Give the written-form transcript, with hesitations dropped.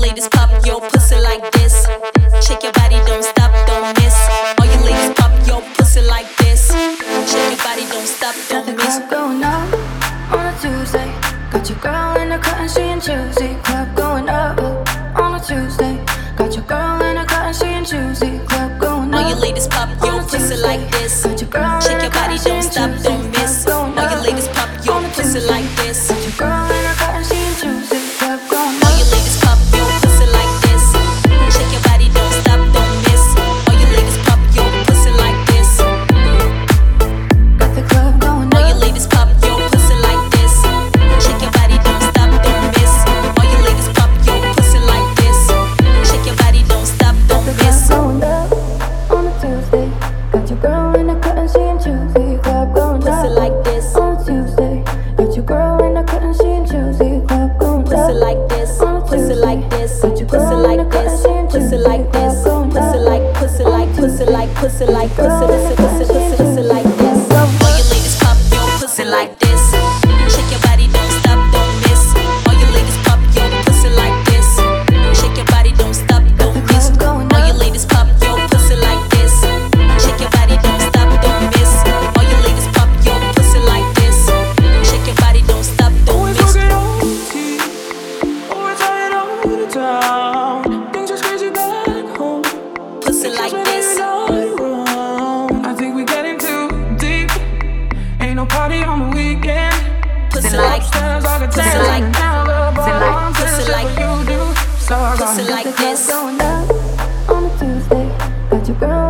ladies pop your pussy like this. Shake your body, don't stop, don't miss. All you ladies pop your pussy like this. Shake your body, don't stop, Got the don't miss. club going up on a Tuesday. Got your girl in the cut and she ain't choosy. Club going up on a Tuesday. Got your girl in the cut and she ain't choosy. Club going up. All you ladies pop your pussy like this. Got your girl Shake in your the cut body, and she don't ain't stop, choosy. don't miss. Club going All you up ladies pop your on a pussy Tuesday. like this. Got your girl in the cut and she ain't choosy. Club going All up. you ladies pop your pussy like this. Shake your body, don't stop, don't miss. All you ladies pop your pussy like this. Got the club going All you up. ladies pop your pussy like this. Shake your body, don't stop, don't miss. All you ladies pop your pussy like this. Shake your body, don't stop, don't The miss. club going up on a Tuesday. Got your girl in the cut and she ain't choosy. Club going Pussy up like this. on a Tuesday. Got your girl in the cut and she ain't choosy. Club going Pussy up like this. on a Pussy Tuesday. like this. Got your Pussy girl in like the cut this. and she ain't Pussy choosy. like this. Club going Pussy up like pussy like pussy like pussy like pussy pussy pussy pussy pussy like this. Club All you ladies pop your pussy like this. Shake your body, don't stop, don't miss. All you ladies pop your pussy like this. Shake your body, don't stop, don't miss. All you ladies pop your pussy like this. Shake your body, don't stop, don't miss. All you ladies pop your pussy like this. Shake your body, don't stop, don't Always miss. working OT, always tired all the time. Things just crazy back home. Pussy like this. I think we getting too deep. Ain't no party on the weekend. Pussy like, Upstairs, I can pussy tell like, you now, but I'm pussy just like, what you do. So I pussy got like The club this. going up on a Tuesday. Got your girl